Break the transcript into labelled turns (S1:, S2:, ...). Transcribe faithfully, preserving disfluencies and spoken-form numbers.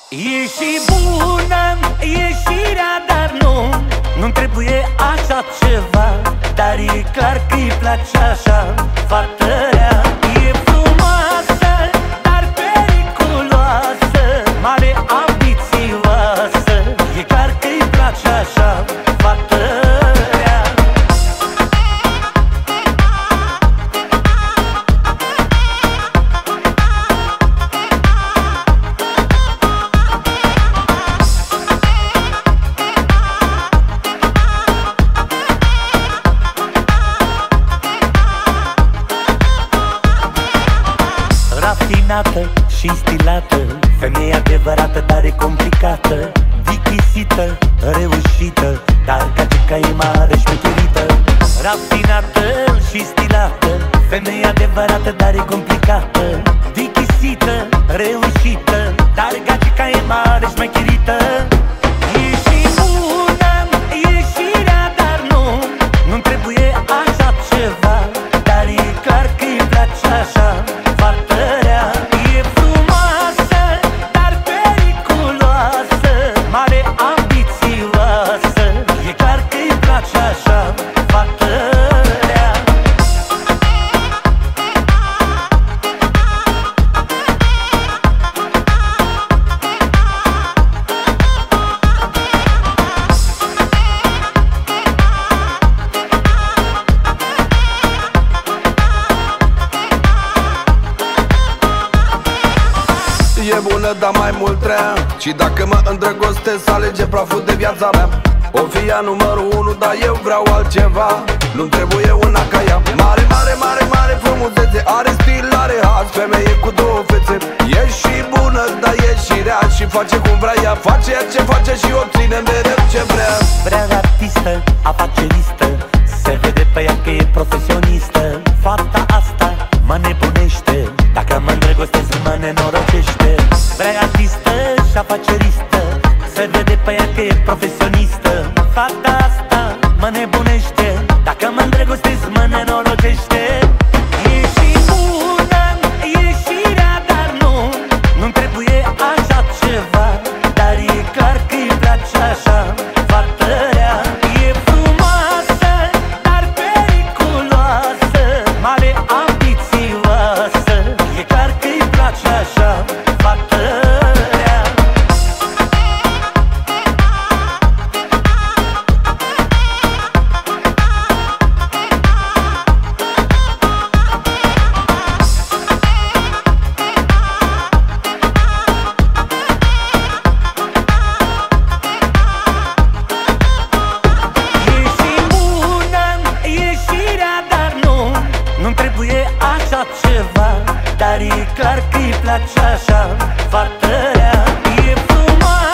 S1: E și bună ieșirea, dar nu Nu-mi trebuie așa ceva, dar e clar că-i place așa fată rea. E frumoasă, dar periculoasă, mare ambițioasă. E clar că-i place așa fată rea. Rafinată și stilată, femeie adevărată, dar e complicată. Dichisită, reușită, dar gagica e mare șmecherită. Rafinată și stilată, femeie adevărată, dar e complicată. Dichisită, reușită, dar gagica e mare șmecherită. E și bună ieșirea, dar nu Nu-mi trebuie așa ceva, dar e clar că-i place așa fată rea. E frumoasă, dar periculoasă, mare ambițioasă. E clar că-i place așa fată rea.
S2: E bună, dar mai mult rea. Și dacă mă îndrăgostesc, alege praful de viața mea. O fi ea numărul unu, dar eu vreau altceva. Nu-mi trebuie una ca ea. Mare, mare, mare, mare frumusețe, are stil, are haz, femeie cu două fețe. E și bună, dar e și rea. Și face cum vrea ea, face ea ce face și obține mereu ce vrea.
S1: Vrea artistă, afaceristă, se vede pe ea că e profesionistă. Fata asta mă nebunește, dacă mă îndrăgostesc mă nenorocește. Vrea artistă și afaceristă, se vede pe ea că e profesionistă. Fata asta mă nebunește, dacă mă îndrăgostesc mă nenorocește. E și bună ieșirea, dar nu Nu-mi trebuie așa ceva, dar e clar că-i place așa fată rea. E frumoasă, dar periculoasă, mare ambițioasă. E clar că-i place așa fată rea. E și bună ieșirea, dar nu Nu-mi trebuie așa ceva, dar e clar că-i place așa fată rea. E frumoasă,